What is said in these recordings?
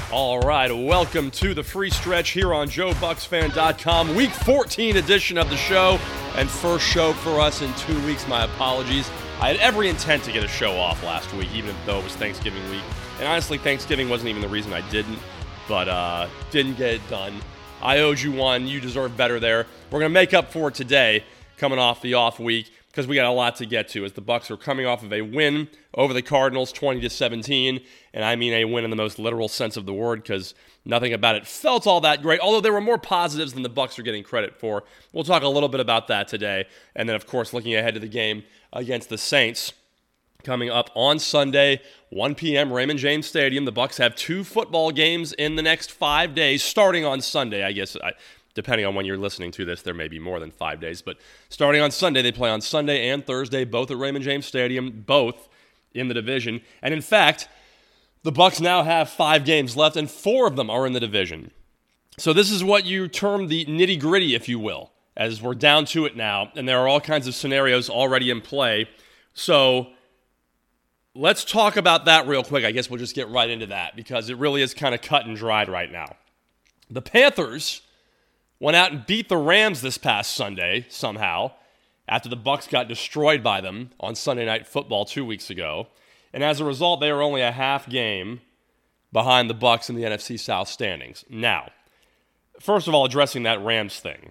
All right, welcome to the free stretch here on JoeBucksFan.com. Week 14 edition of the show, and first show for us in 2 weeks. My apologies. I had every intent to get a show off last week, even though it was Thanksgiving week. And honestly, Thanksgiving wasn't even the reason I didn't, but didn't get it done. I owed you one. You deserve better there. We're going to make up for it today, coming off the off week, because we got a lot to get to, as the Bucs are coming off of a win over the Cardinals, 20-17, and I mean a win in the most literal sense of the word, because nothing about it felt all that great, although there were more positives than the Bucs are getting credit for. We'll talk a little bit about that today, and then, of course, looking ahead to the game against the Saints, coming up on Sunday, 1 p.m., Raymond James Stadium. The Bucs have 2 football games in the next 5 days, starting on Sunday, I guess. Depending on when you're listening to this, there may be more than 5 days. But starting on Sunday, they play on Sunday and Thursday, both at Raymond James Stadium, both in the division. And in fact, the Bucs now have 5 games left, and 4 of them are in the division. So this is what you term the nitty-gritty, if you will, as we're down to it now. And there are all kinds of scenarios already in play. So let's talk about that real quick. I guess we'll just get right into that, because it really is kind of cut and dried right now. The Panthers went out and beat the Rams this past Sunday, somehow, after the Bucs got destroyed by them on Sunday Night Football 2 weeks ago. And as a result, they are only a half game behind the Bucs in the NFC South standings. Now, first of all, addressing that Rams thing.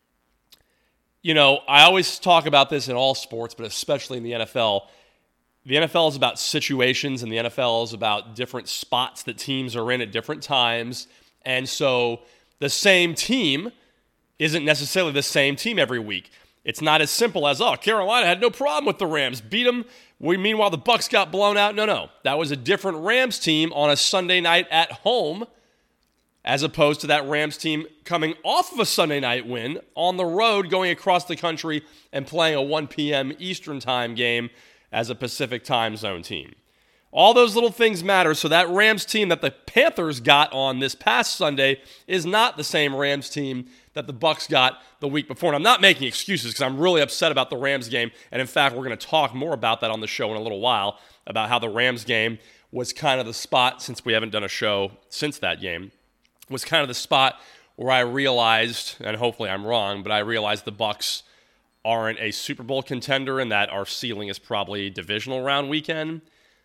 You know, I always talk about this in all sports, but especially in the NFL. The NFL is about situations, and the NFL is about different spots that teams are in at different times. And so the same team isn't necessarily the same team every week. It's not as simple as, Carolina had no problem with the Rams, beat them. Meanwhile, the Bucs got blown out. No. That was a different Rams team on a Sunday night at home, as opposed to that Rams team coming off of a Sunday night win on the road, going across the country and playing a 1 p.m. Eastern time game as a Pacific time zone team. All those little things matter, so that Rams team that the Panthers got on this past Sunday is not the same Rams team that the Bucs got the week before. And I'm not making excuses, because I'm really upset about the Rams game, and in fact, we're going to talk more about that on the show in a little while, about how the Rams game was kind of the spot, since we haven't done a show since that game, was kind of the spot where I realized, and hopefully I'm wrong, but I realized the Bucs aren't a Super Bowl contender, and that our ceiling is probably divisional round weekend.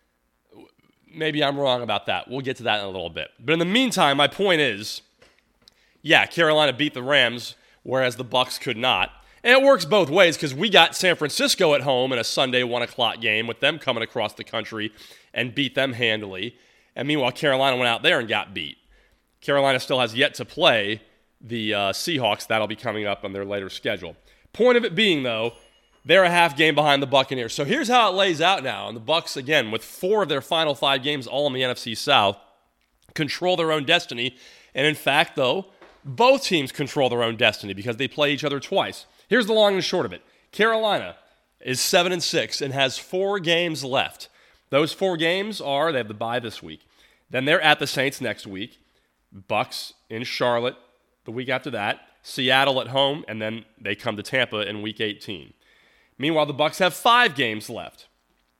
Maybe I'm wrong about that. We'll get to that in a little bit. But in the meantime, my point is, yeah, Carolina beat the Rams, whereas the Bucs could not. And it works both ways, because we got San Francisco at home in a Sunday 1 o'clock game with them coming across the country and beat them handily. And meanwhile, Carolina went out there and got beat. Carolina still has yet to play the Seahawks. That'll be coming up on their later schedule. Point of it being, though, they're a half game behind the Buccaneers. So here's how it lays out now. And the Bucs, again, with 4 of their final 5 games all in the NFC South, control their own destiny. And in fact, though, both teams control their own destiny, because they play each other twice. Here's the long and short of it. Carolina is 7-6 and has 4 games left. Those 4 games are, they have the bye this week. Then they're at the Saints next week. Bucs in Charlotte the week after that. Seattle at home, and then they come to Tampa in week 18. Meanwhile, the Bucs have 5 games left.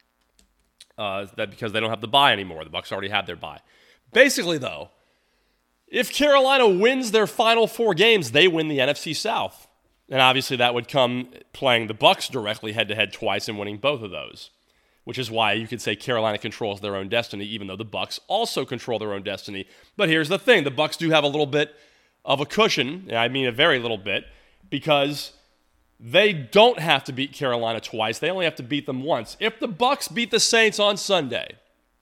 That because they don't have the bye anymore. The Bucs already had their bye. Basically, though, if Carolina wins their final 4 games, they win the NFC South. And obviously that would come playing the Bucs directly head-to-head twice and winning both of those, which is why you could say Carolina controls their own destiny, even though the Bucs also control their own destiny. But here's the thing. The Bucs do have a little bit of a cushion, and I mean a very little bit, because they don't have to beat Carolina twice. They only have to beat them once. If the Bucs beat the Saints on Sunday,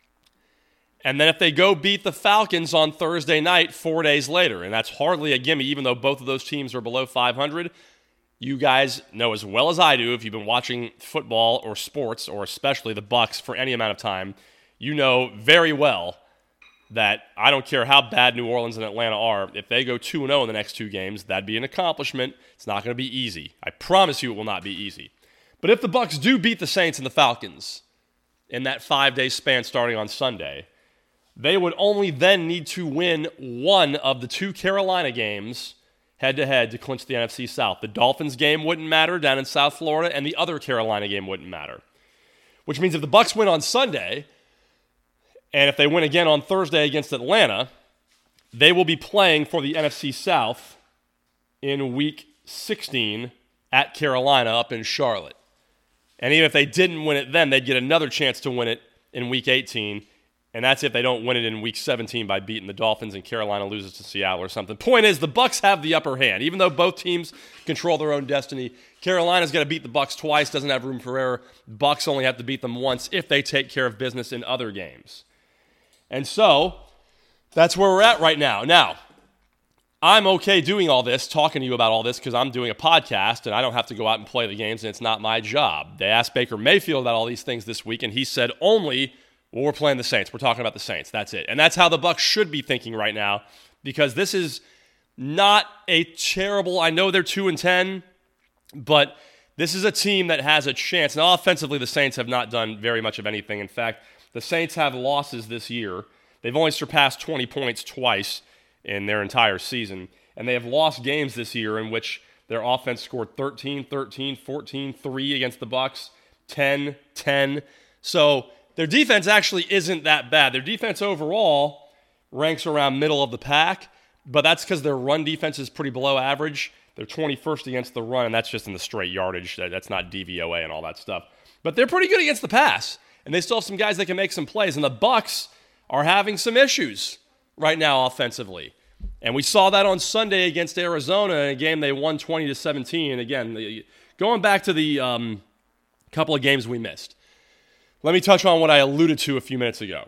and then if they go beat the Falcons on Thursday night 4 days later, and that's hardly a gimme, even though both of those teams are below 500, you guys know as well as I do, if you've been watching football or sports, or especially the Bucs for any amount of time, you know very well that I don't care how bad New Orleans and Atlanta are, if they go 2-0 in the next 2 games, that'd be an accomplishment. It's not going to be easy. I promise you it will not be easy. But if the Bucs do beat the Saints and the Falcons in that 5-day span starting on Sunday, they would only then need to win one of the 2 Carolina games head-to-head to clinch the NFC South. The Dolphins game wouldn't matter down in South Florida, and the other Carolina game wouldn't matter. Which means if the Bucs win on Sunday, and if they win again on Thursday against Atlanta, they will be playing for the NFC South in Week 16 at Carolina up in Charlotte. And even if they didn't win it then, they'd get another chance to win it in Week 18. And that's if they don't win it in Week 17 by beating the Dolphins and Carolina loses to Seattle or something. Point is, the Bucs have the upper hand. Even though both teams control their own destiny, Carolina's got to beat the Bucs twice, doesn't have room for error. Bucs only have to beat them once if they take care of business in other games. And so, that's where we're at right now. Now, I'm okay doing all this, talking to you about all this, because I'm doing a podcast, and I don't have to go out and play the games, and it's not my job. They asked Baker Mayfield about all these things this week, and he said only, well, we're playing the Saints. We're talking about the Saints. That's it. And that's how the Bucs should be thinking right now, because this is not a terrible, I know they're 2-10, but this is a team that has a chance. Now, offensively, the Saints have not done very much of anything. In fact, the Saints have losses this year. They've only surpassed 20 points twice in their entire season. And they have lost games this year in which their offense scored 13-13, 14-3 against the Bucs, 10-10. So their defense actually isn't that bad. Their defense overall ranks around middle of the pack, but that's because their run defense is pretty below average. They're 21st against the run, and that's just in the straight yardage. That's not DVOA and all that stuff. But they're pretty good against the pass, and they still have some guys that can make some plays. And the Bucs are having some issues right now offensively. And we saw that on Sunday against Arizona in a game they won 20-17. And again, going back to the couple of games we missed, let me touch on what I alluded to a few minutes ago,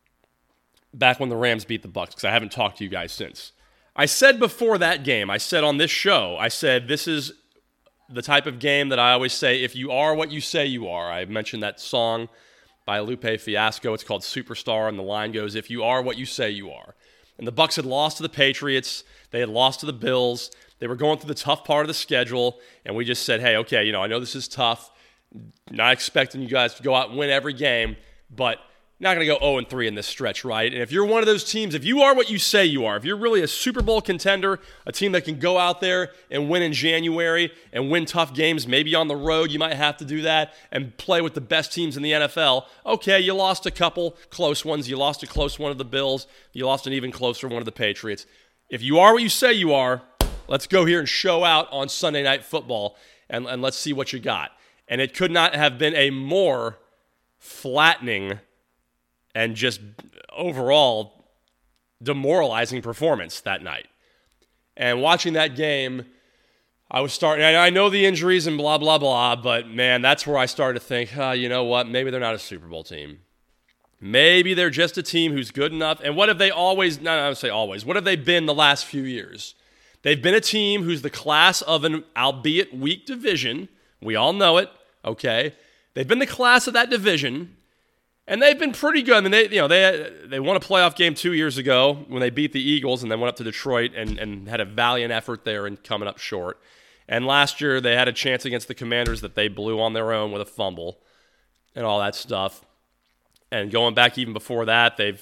back when the Rams beat the Bucs, because I haven't talked to you guys since. I said before that game, I said on this show, I said this is the type of game that I always say, if you are what you say you are. I mentioned that song by Lupe Fiasco. It's called Superstar, and the line goes, if you are what you say you are. And the Bucs had lost to the Patriots. They had lost to the Bills. They were going through the tough part of the schedule, and we just said, hey, okay, I know this is tough. Not expecting you guys to go out and win every game, but not going to go 0-3 in this stretch, right? And if you're one of those teams, if you are what you say you are, if you're really a Super Bowl contender, a team that can go out there and win in January and win tough games, maybe on the road, you might have to do that and play with the best teams in the NFL. Okay, you lost a couple close ones. You lost a close one of the Bills. You lost an even closer one of the Patriots. If you are what you say you are, let's go here and show out on Sunday Night Football, and let's see what you got. And it could not have been a more flattening and just overall demoralizing performance that night. And watching that game, I was starting, I know the injuries and blah, blah, blah, but man, that's where I started to think, you know what, maybe they're not a Super Bowl team. Maybe they're just a team who's good enough. And what have they always, no, I would say always, what have they been the last few years? They've been a team who's the class of an albeit weak division. We all know it, okay? They've been the class of that division, and they've been pretty good. I mean, they won a playoff game 2 years ago when they beat the Eagles, and then went up to Detroit and had a valiant effort there and coming up short. And last year they had a chance against the Commanders that they blew on their own with a fumble and all that stuff. And going back even before that, they've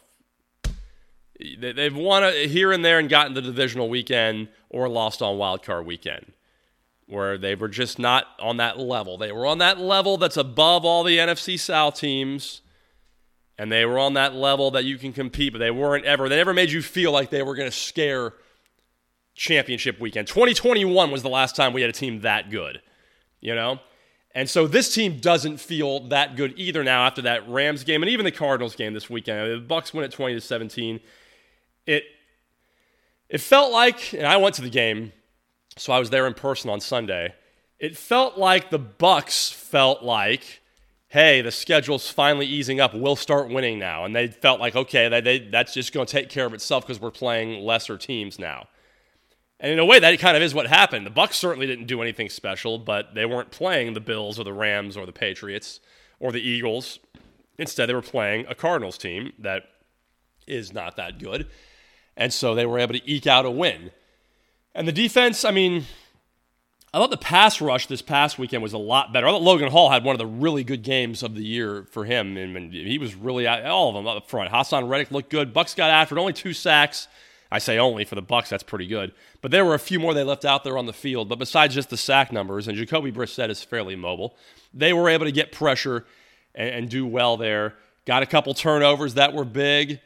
won here and there and gotten the divisional weekend or lost on wild card weekend, where they were just not on that level. They were on that level that's above all the NFC South teams, and they were on that level that you can compete, but they never made you feel like they were going to scare championship weekend. 2021 was the last time we had a team that good, And so this team doesn't feel that good either now after that Rams game and even the Cardinals game this weekend. The Bucs win at 20-17. It felt like, and I went to the game, so I was there in person on Sunday. It felt like the Bucs felt like, hey, the schedule's finally easing up. We'll start winning now. And they felt like, okay, that's just going to take care of itself because we're playing lesser teams now. And in a way, that kind of is what happened. The Bucs certainly didn't do anything special, but they weren't playing the Bills or the Rams or the Patriots or the Eagles. Instead, they were playing a Cardinals team that is not that good. And so they were able to eke out a win. And the defense, I thought the pass rush this past weekend was a lot better. I thought Logan Hall had one of the really good games of the year for him. And he was really, all of them up front. Hassan Reddick looked good. Bucs got after it. Only 2 sacks. I say only for the Bucs, that's pretty good. But there were a few more they left out there on the field. But besides just the sack numbers, and Jacoby Brissett is fairly mobile, they were able to get pressure and do well there. Got a couple turnovers that were big.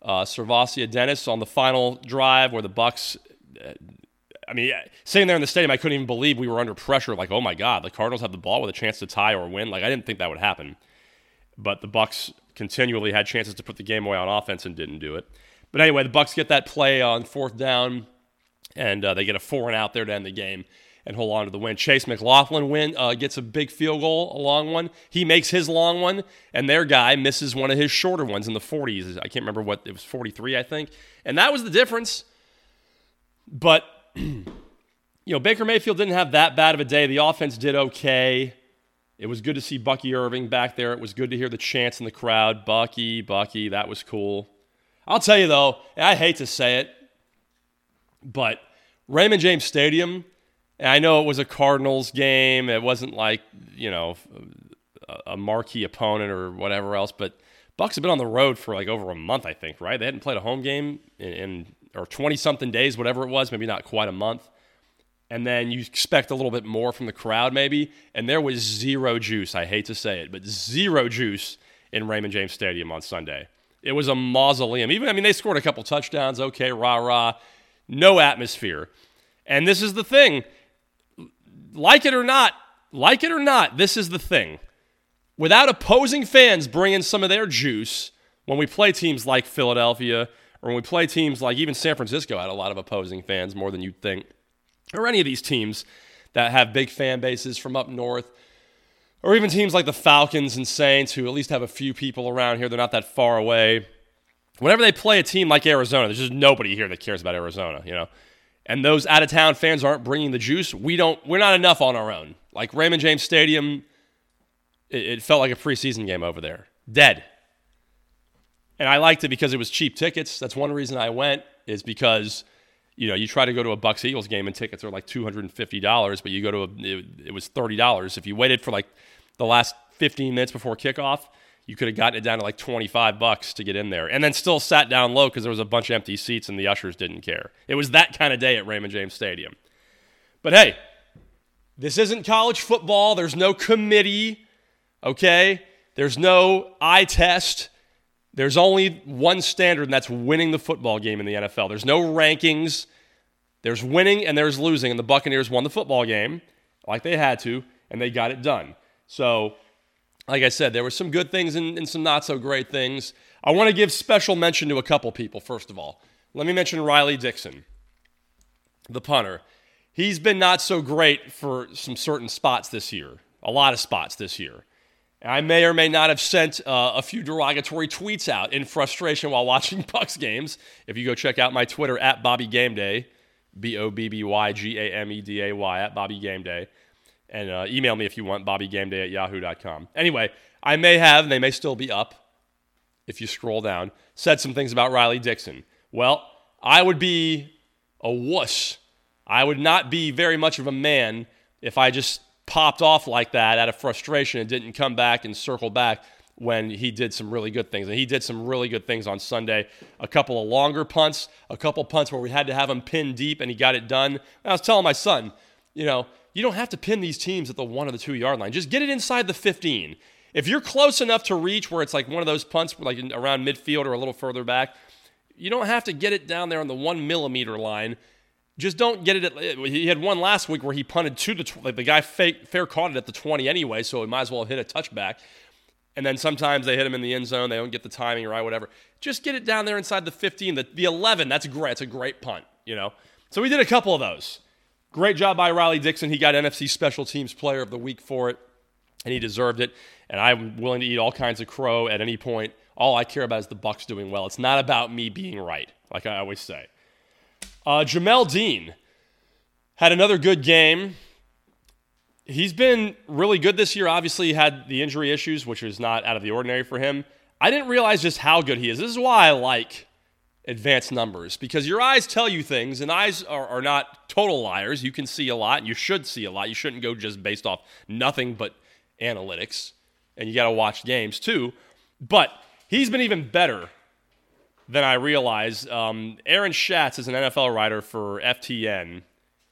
Servasia Dennis on the final drive where the Bucs. Sitting there in the stadium, I couldn't even believe we were under pressure. Like, oh my God, the Cardinals have the ball with a chance to tie or win. Like, I didn't think that would happen. But the Bucs continually had chances to put the game away on offense and didn't do it. But anyway, the Bucs get that play on fourth down, and they get a 4-and-out there to end the game and hold on to the win. Chase McLaughlin gets a big field goal, a long one. He makes his long one, and their guy misses one of his shorter ones in the 40s. I can't remember what, it was 43, I think. And that was the difference. But, Baker Mayfield didn't have that bad of a day. The offense did okay. It was good to see Bucky Irving back there. It was good to hear the chants in the crowd. Bucky, that was cool. I'll tell you, though, and I hate to say it, but Raymond James Stadium, and I know it was a Cardinals game. It wasn't like, a marquee opponent or whatever else, but Bucs have been on the road for like over a month, I think, right? They hadn't played a home game or 20-something days, whatever it was, maybe not quite a month. And then you expect a little bit more from the crowd maybe, and there was zero juice, I hate to say it, but zero juice in Raymond James Stadium on Sunday. It was a mausoleum. They scored a couple touchdowns, okay, rah-rah, no atmosphere. And this is the thing. Like it or not, this is the thing. Without opposing fans bringing some of their juice, when we play teams like Philadelphia, or when we play teams like even San Francisco had a lot of opposing fans, more than you'd think, or any of these teams that have big fan bases from up north, or even teams like the Falcons and Saints, who at least have a few people around here, they're not that far away. Whenever they play a team like Arizona, there's just nobody here that cares about Arizona, And those out-of-town fans aren't bringing the juice. We're not enough on our own. Like Raymond James Stadium, it felt like a preseason game over there. Dead. And I liked it because it was cheap tickets. That's one reason I went, is because, you try to go to a Bucs-Eagles game and tickets are like $250, but you go to it was $30. If you waited for like the last 15 minutes before kickoff, you could have gotten it down to like $25 to get in there, and then still sat down low because there was a bunch of empty seats and the ushers didn't care. It was that kind of day at Raymond James Stadium. But hey, this isn't college football. There's no committee, okay? There's no eye test. There's only one standard, and that's winning the football game in the NFL. There's no rankings. There's winning and there's losing, and the Buccaneers won the football game like they had to, and they got it done. So, like I said, there were some good things and some not-so-great things. I want to give special mention to a couple people, first of all. Let me mention Riley Dixon, the punter. He's been not so great for some certain spots this year, a lot of spots this year. I may or may not have sent a few derogatory tweets out in frustration while watching Bucs games. If you go check out my Twitter, at Bobby Game Day, BOBBYGAMEDAY, at Bobby Game Day. And email me if you want, bobbygameday@yahoo.com. Anyway, I may have, and they may still be up, if you scroll down, said some things about Riley Dixon. Well, I would be a wuss. I would not be very much of a man if I just popped off like that out of frustration and didn't come back and circle back when he did some really good things. And he did some really good things on Sunday. A couple of longer punts, a couple punts where we had to have him pinned deep, and he got it done. And I was telling my son, you don't have to pin these teams at the 1 or the 2 yard line. Just get it inside the 15. If you're close enough to reach where it's like one of those punts like around midfield or a little further back, you don't have to get it down there on the 1 millimeter line. Just don't get it he had one last week where he punted to the the guy fair caught it at the 20 anyway, so he might as well have hit a touchback. And then sometimes they hit him in the end zone, they don't get the timing right, whatever. Just get it down there inside the 15, the 11, that's great. It's a great punt, So we did a couple of those. Great job by Riley Dixon. He got NFC Special Teams Player of the Week for it, and he deserved it. And I'm willing to eat all kinds of crow at any point. All I care about is the Bucs doing well. It's not about me being right, like I always say. Jamel Dean had another good game. He's been really good this year. Obviously, he had the injury issues, which is not out of the ordinary for him. I didn't realize just how good he is. This is why I like advanced numbers, because your eyes tell you things, and eyes are not total liars. You can see a lot, and you should see a lot. You shouldn't go just based off nothing but analytics, and you got to watch games too. But he's been even better than I realized. Aaron Schatz is an NFL writer for FTN,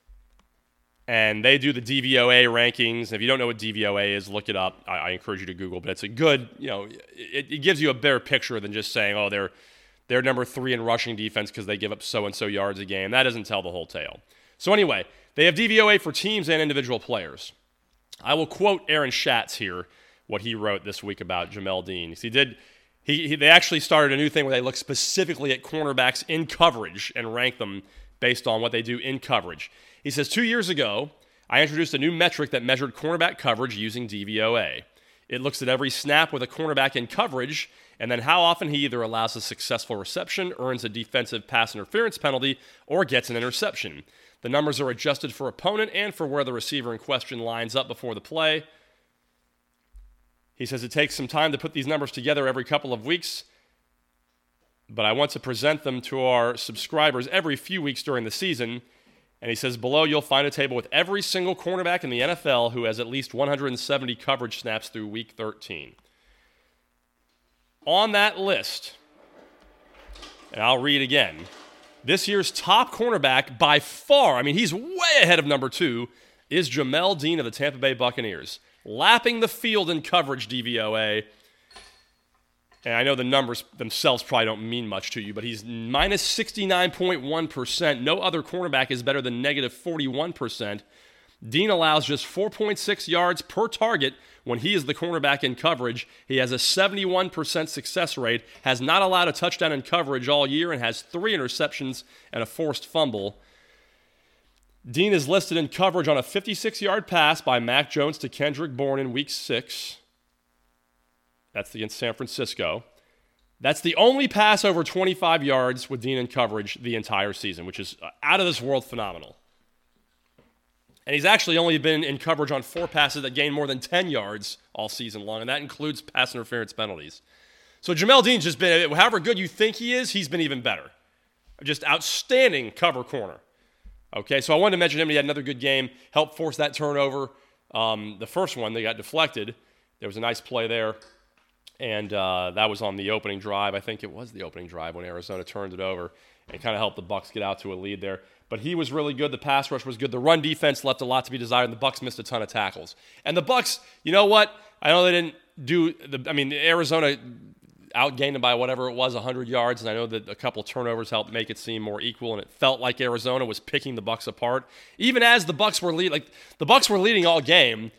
and they do the DVOA rankings. If you don't know what DVOA is, look it up. I encourage you to Google, but it's a good, it gives you a better picture than just saying, oh, they're they're number 3 in rushing defense because they give up so-and-so yards a game. That doesn't tell the whole tale. So anyway, they have DVOA for teams and individual players. I will quote Aaron Schatz here, what he wrote this week about Jamel Dean. They actually started a new thing where they look specifically at cornerbacks in coverage and rank them based on what they do in coverage. He says, 2 years ago, I introduced a new metric that measured cornerback coverage using DVOA. It looks at every snap with a cornerback in coverage and then how often he either allows a successful reception, earns a defensive pass interference penalty, or gets an interception. The numbers are adjusted for opponent and for where the receiver in question lines up before the play. He says it takes some time to put these numbers together every couple of weeks, but I want to present them to our subscribers every few weeks during the season. And he says below you'll find a table with every single cornerback in the NFL who has at least 170 coverage snaps through week 13. On that list, and I'll read again, this year's top cornerback by far, I mean, he's way ahead of number 2, is Jamel Dean of the Tampa Bay Buccaneers, lapping the field in coverage DVOA. And I know the numbers themselves probably don't mean much to you, but he's minus 69.1%. No other cornerback is better than negative 41%. Dean allows just 4.6 yards per target when he is the cornerback in coverage. He has a 71% success rate, has not allowed a touchdown in coverage all year, and has 3 interceptions and a forced fumble. Dean is listed in coverage on a 56-yard pass by Mac Jones to Kendrick Bourne in Week 6. That's against San Francisco. That's the only pass over 25 yards with Dean in coverage the entire season, which is out of this world phenomenal. And he's actually only been in coverage on 4 passes that gained more than 10 yards all season long, and that includes pass interference penalties. So Jamel Dean's just been, however good you think he is, he's been even better. Just outstanding cover corner. Okay, so I wanted to mention him. He had another good game, helped force that turnover. The first one, they got deflected. There was a nice play there, and that was on the opening drive. I think it was the opening drive when Arizona turned it over and kind of helped the Bucs get out to a lead there. But he was really good. The pass rush was good. The run defense left a lot to be desired, and the Bucs missed a ton of tackles. And the Bucs, you know what? I know they didn't do Arizona outgained them by whatever it was, 100 yards, and I know that a couple turnovers helped make it seem more equal, and it felt like Arizona was picking the Bucs apart. Even as the Bucs were the Bucs were leading all game,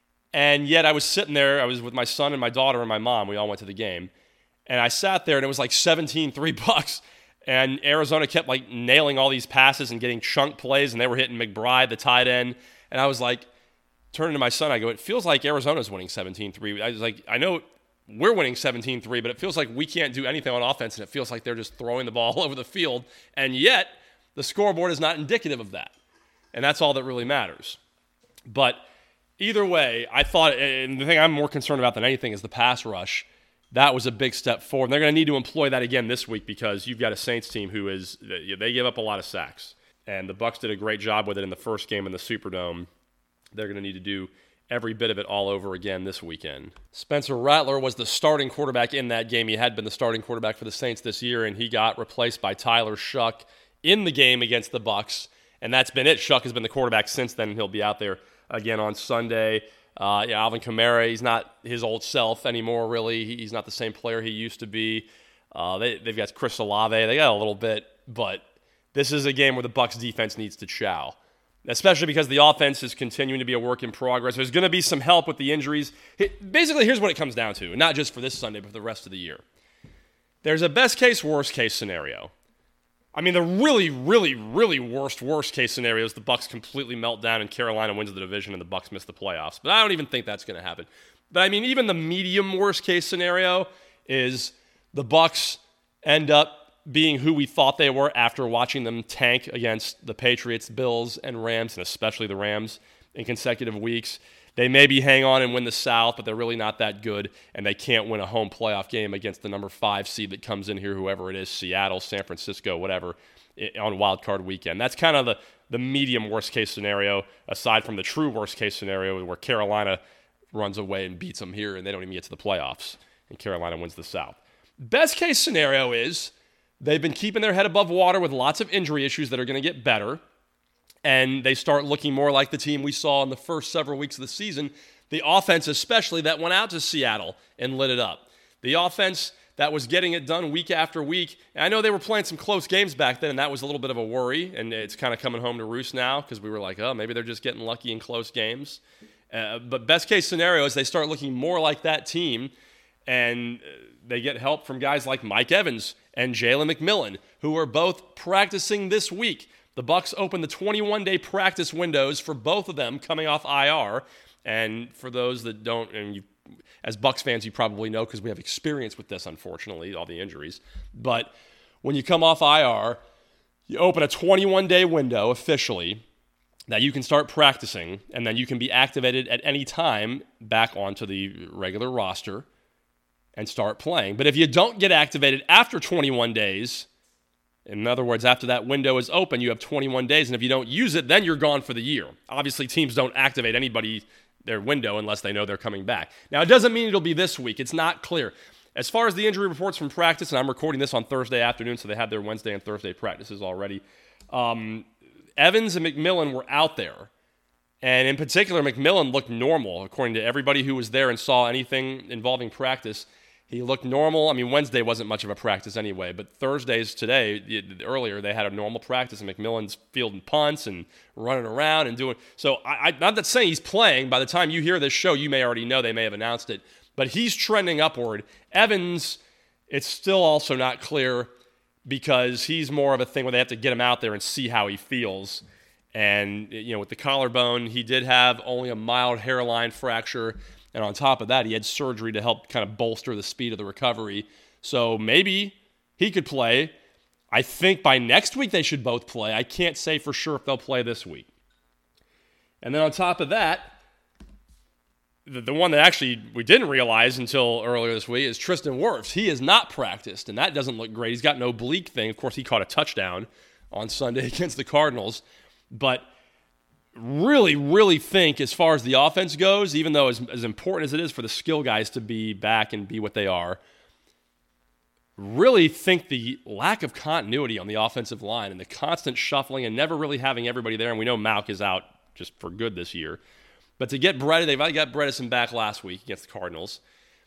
and yet I was sitting there. I was with my son and my daughter and my mom. We all went to the game, and I sat there, and it was like 17-3 Bucs. And Arizona kept nailing all these passes and getting chunk plays, and they were hitting McBride, the tight end. And I was turning to my son, I go, it feels like Arizona's winning 17-3. I was like, I know we're winning 17-3, but it feels like we can't do anything on offense, and it feels like they're just throwing the ball all over the field. And yet, the scoreboard is not indicative of that. And that's all that really matters. But either way, I thought, and the thing I'm more concerned about than anything is the pass rush. That was a big step forward. And they're going to need to employ that again this week because you've got a Saints team who they give up a lot of sacks. And the Bucs did a great job with it in the first game in the Superdome. They're going to need to do every bit of it all over again this weekend. Spencer Rattler was the starting quarterback in that game. He had been the starting quarterback for the Saints this year, and he got replaced by Tyler Shuck in the game against the Bucs. And that's been it. Shuck has been the quarterback since then, and he'll be out there again on Sunday. Alvin Kamara, he's not his old self anymore, really. He's not the same player he used to be. They've got Chris Olave. They got a little bit, but this is a game where the Bucs defense needs to chow, especially because the offense is continuing to be a work in progress. There's going to be some help with the injuries. Basically, here's what it comes down to, not just for this Sunday, but for the rest of the year. There's a best-case, worst-case scenario. I mean, the really, really, really worst case scenario is the Bucs completely melt down and Carolina wins the division and the Bucs miss the playoffs. But I don't even think that's going to happen. But I mean, even the medium worst case scenario is the Bucs end up being who we thought they were after watching them tank against the Patriots, Bills, and Rams, and especially the Rams in consecutive weeks. They maybe hang on and win the South, but they're really not that good, and they can't win a home playoff game against the number 5 seed that comes in here, whoever it is, Seattle, San Francisco, whatever, on Wild Card weekend. That's kind of the medium worst-case scenario, aside from the true worst-case scenario where Carolina runs away and beats them here, and they don't even get to the playoffs, and Carolina wins the South. Best-case scenario is they've been keeping their head above water with lots of injury issues that are going to get better, and they start looking more like the team we saw in the first several weeks of the season, the offense especially that went out to Seattle and lit it up. The offense that was getting it done week after week. And I know they were playing some close games back then, and that was a little bit of a worry, and it's kind of coming home to roost now because we were like, oh, maybe they're just getting lucky in close games. But best case scenario is they start looking more like that team, and they get help from guys like Mike Evans and Jalen McMillan, who are both practicing this week. The Bucs opened the 21-day practice windows for both of them coming off IR. And for those that don't, and as Bucs fans, you probably know because we have experience with this, unfortunately, all the injuries. But when you come off IR, you open a 21-day window officially that you can start practicing, and then you can be activated at any time back onto the regular roster and start playing. But if you don't get activated after 21 days, in other words, after that window is open, you have 21 days, and if you don't use it, then you're gone for the year. Obviously, teams don't activate anybody their window unless they know they're coming back. Now, it doesn't mean it'll be this week. It's not clear. As far as the injury reports from practice, and I'm recording this on Thursday afternoon, so they had their Wednesday and Thursday practices already, Evans and McMillan were out there. And in particular, McMillan looked normal, according to everybody who was there and saw anything involving practice. He looked normal. I mean, Wednesday wasn't much of a practice anyway, but Thursdays today, earlier, they had a normal practice, and McMillan's fielding punts and running around and doing. So, I'm not saying he's playing. By the time you hear this show, you may already know they may have announced it, but he's trending upward. Evans, it's still also not clear because he's more of a thing where they have to get him out there and see how he feels. And, with the collarbone, he did have only a mild hairline fracture. And on top of that, he had surgery to help kind of bolster the speed of the recovery. So maybe he could play. I think by next week they should both play. I can't say for sure if they'll play this week. And then on top of that, the one that actually we didn't realize until earlier this week is Tristan Wirfs. He has not practiced, and that doesn't look great. He's got an oblique thing. Of course, he caught a touchdown on Sunday against the Cardinals. But really, really think as far as the offense goes, even though as important as it is for the skill guys to be back and be what they are, really think the lack of continuity on the offensive line and the constant shuffling and never really having everybody there, and we know Malk is out just for good this year, but to get Bredesen, they've already got Bredesen back last week against the Cardinals,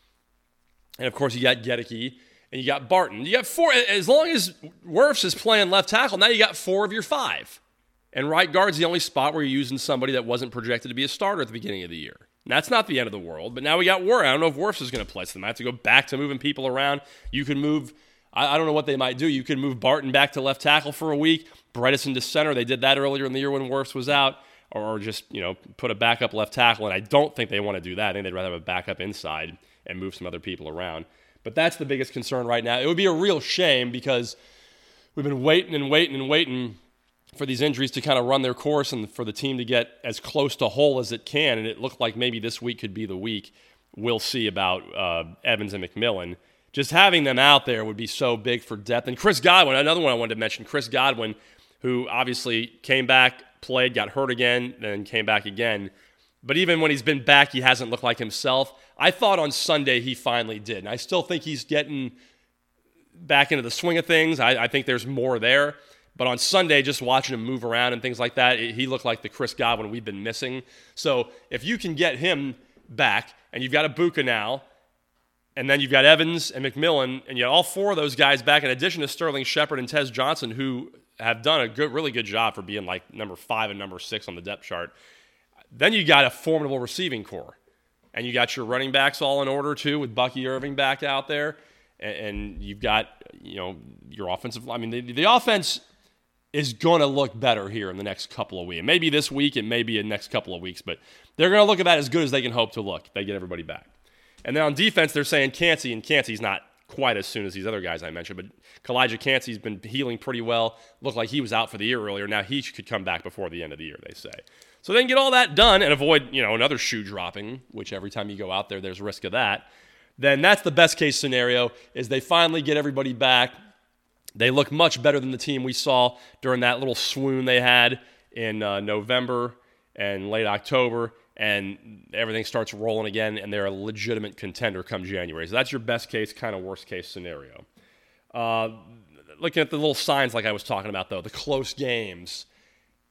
and of course you got Gedeke, and you got Barton. You got four, as long as Wirfs is playing left tackle, now you got 4 of your 5. And right guard's the only spot where you're using somebody that wasn't projected to be a starter at the beginning of the year. And that's not the end of the world, but now we got Wirfs. I don't know if Wirfs is going to play, so they might have to go back to moving people around. You can move, I don't know what they might do. You could move Barton back to left tackle for a week, Bredesen to center. They did that earlier in the year when Wirfs was out, or just, put a backup left tackle, and I don't think they want to do that. I think they'd rather have a backup inside and move some other people around. But that's the biggest concern right now. It would be a real shame because we've been waiting for these injuries to kind of run their course and for the team to get as close to whole as it can, and it looked like maybe this week could be the week. We'll see about Evans and McMillan. Just having them out there would be so big for depth. And Chris Godwin, another one I wanted to mention, Chris Godwin, who obviously came back, played, got hurt again, then came back again. But even when he's been back, he hasn't looked like himself. I thought on Sunday he finally did, and I still think he's getting back into the swing of things. I think there's more there. But on Sunday, just watching him move around and things like that, he looked like the Chris Godwin we've been missing. So if you can get him back, and you've got Ibuka now, and then you've got Evans and McMillan, and you have all 4 of those guys back, in addition to Sterling Shepard and Tez Johnson, who have done a really good job for being like number 5 and number 6 on the depth chart, then you got a formidable receiving core. And you got your running backs all in order, too, with Bucky Irving back out there. And you've got, your offensive – I mean, the offense – is going to look better here in the next couple of weeks. Maybe this week, it may be in the next couple of weeks, but they're going to look about as good as they can hope to look if they get everybody back. And then on defense, they're saying Kancey, and Kancey's not quite as soon as these other guys I mentioned, but Kalijah Kancey's been healing pretty well. Looked like he was out for the year earlier. Now he could come back before the end of the year, they say. So they can get all that done and avoid, another shoe dropping, which every time you go out there, there's risk of that. Then that's the best case scenario, is they finally get everybody back. They look much better than the team we saw during that little swoon they had in November and late October, and everything starts rolling again, and they're a legitimate contender come January. So that's your best case, kind of worst case scenario. Looking at the little signs like I was talking about, though, the close games,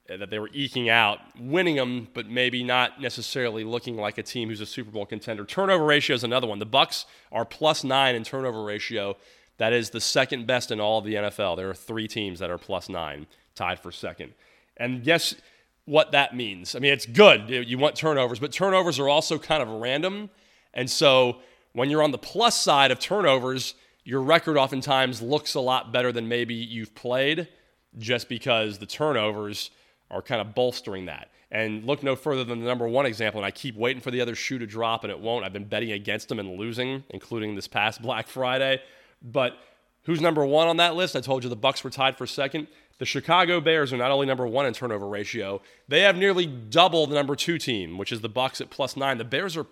that they were eking out, winning them, but maybe not necessarily looking like a team who's a Super Bowl contender. Turnover ratio is another one. The Bucs are +9 in turnover ratio. That is the second best in all of the NFL. There are 3 teams that are +9, tied for second. And guess what that means? I mean, it's good. You want turnovers, but turnovers are also kind of random. And so when you're on the plus side of turnovers, your record oftentimes looks a lot better than maybe you've played, just because the turnovers are kind of bolstering that. And look no further than the number one example, and I keep waiting for the other shoe to drop, and it won't. I've been betting against them and losing, including this past Black Friday. But who's number one on that list? I told you the Bucs were tied for second. The Chicago Bears are not only number one in turnover ratio, they have nearly double the number 2 team, which is the Bucs at +9. The Bears are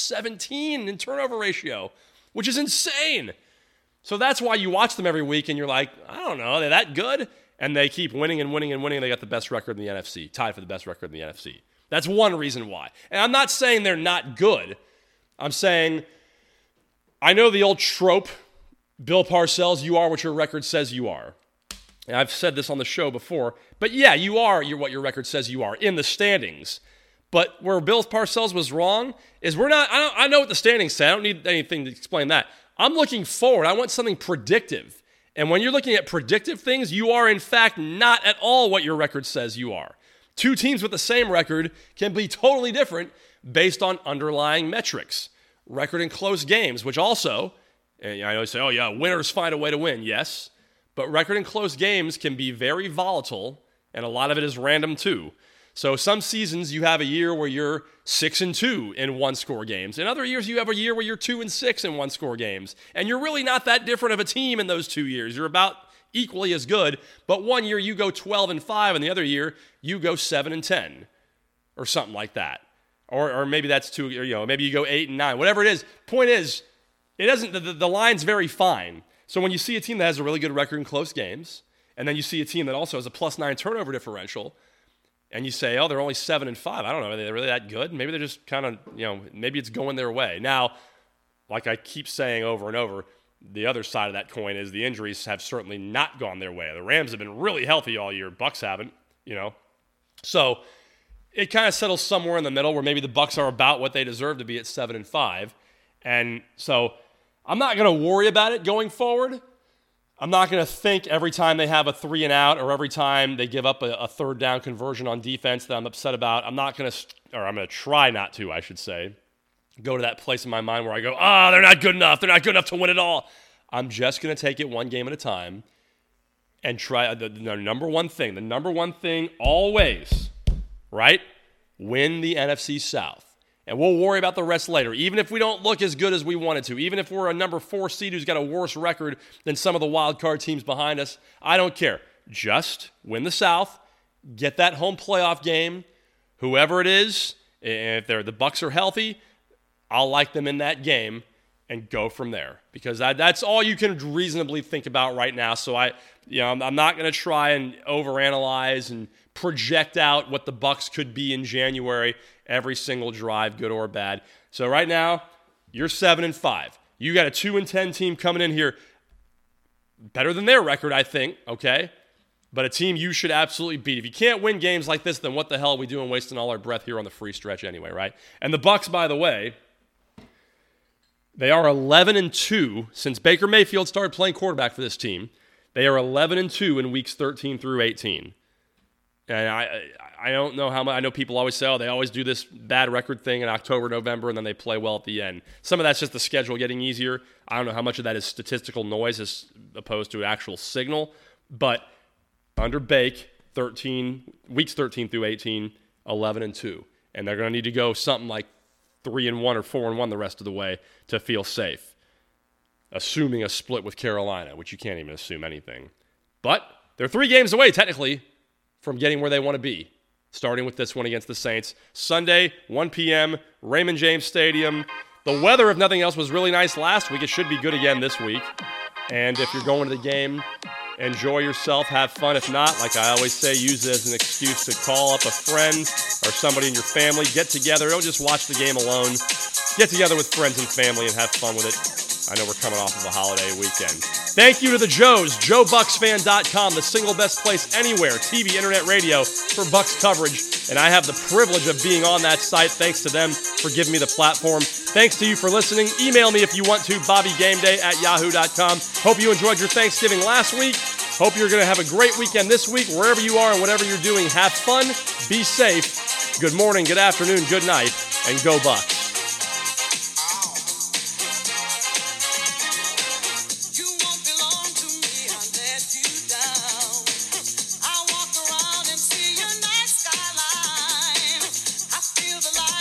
+17 in turnover ratio, which is insane. So that's why you watch them every week and you're like, I don't know, they're that good? And they keep winning and winning and winning. They got the best record in the NFC, tied for the best record in the NFC. That's one reason why. And I'm not saying they're not good. I'm saying, I know the old trope, Bill Parcells, you are what your record says you are. And I've said this on the show before, but yeah, you are what your record says you are in the standings. But where Bill Parcells was wrong is I know what the standings say. I don't need anything to explain that. I'm looking forward. I want something predictive. And when you're looking at predictive things, you are in fact not at all what your record says you are. 2 teams with the same record can be totally different based on underlying metrics. Record in close games, which also, and I always say, oh yeah, winners find a way to win. Yes. But record in close games can be very volatile, and a lot of it is random too. So some seasons you have a year where you're 6-2 in one-score games. In other years you have a year where you're 2-6 in one-score games. And you're really not that different of a team in those 2 years. You're about equally as good, but one year you go 12-5, and the other year you go 7-10, or something like that. Or maybe that's maybe you go 8-9. Whatever it is. Point is, it doesn't. The line's very fine. So when you see a team that has a really good record in close games, and then you see a team that also has a +9 turnover differential, and you say, oh, they're only 7-5. I don't know. Are they really that good? Maybe they're just kind of, maybe it's going their way. Now, like I keep saying over and over, the other side of that coin is the injuries have certainly not gone their way. The Rams have been really healthy all year. Bucs haven't, So it kind of settles somewhere in the middle where maybe the Bucs are about what they deserve to be at 7-5. And so I'm not going to worry about it going forward. I'm not going to think every time they have a 3 and out or every time they give up a third down conversion on defense that I'm upset about. I'm going to try not to, I should say, go to that place in my mind where I go, they're not good enough. They're not good enough to win it all. I'm just going to take it one game at a time and try the number one thing always, right? Win the NFC South. And we'll worry about the rest later. Even if we don't look as good as we wanted to, even if we're a number 4 seed who's got a worse record than some of the wild card teams behind us, I don't care. Just win the South, get that home playoff game. Whoever it is, if the Bucs are healthy, I'll like them in that game and go from there. Because that's all you can reasonably think about right now. So I'm not going to try and overanalyze and project out what the Bucs could be in January every single drive, good or bad. So right now, you're 7-5. You got a 2-10 team coming in here, better than their record, I think, okay? But a team you should absolutely beat. If you can't win games like this, then what the hell are we doing wasting all our breath here on the free stretch anyway, right? And the Bucs, by the way, they are 11-2 since Baker Mayfield started playing quarterback for this team. They are 11-2 in weeks 13 through 18. And I don't know how much. I know people always say, they always do this bad record thing in October, November, and then they play well at the end. Some of that's just the schedule getting easier. I don't know how much of that is statistical noise as opposed to actual signal. But under Bake, weeks 13 through 18, 11-2. And they're going to need to go something like 3-1 or 4-1 the rest of the way to feel safe. Assuming a split with Carolina, which you can't even assume anything. But they're 3 games away, technically, from getting where they want to be, starting with this one against the Saints. Sunday, 1 p.m., Raymond James Stadium. The weather, if nothing else, was really nice last week. It should be good again this week. And if you're going to the game, enjoy yourself, have fun. If not, like I always say, use it as an excuse to call up a friend or somebody in your family. Get together. Don't just watch the game alone. Get together with friends and family and have fun with it. I know we're coming off of a holiday weekend. Thank you to the Joes, JoeBucksFan.com, the single best place anywhere, TV, internet, radio, for Bucks coverage. And I have the privilege of being on that site. Thanks to them for giving me the platform. Thanks to you for listening. Email me if you want to, BobbyGameDay@yahoo.com. Hope you enjoyed your Thanksgiving last week. Hope you're going to have a great weekend this week. Wherever you are and whatever you're doing, have fun, be safe. Good morning, good afternoon, good night, and go Bucks.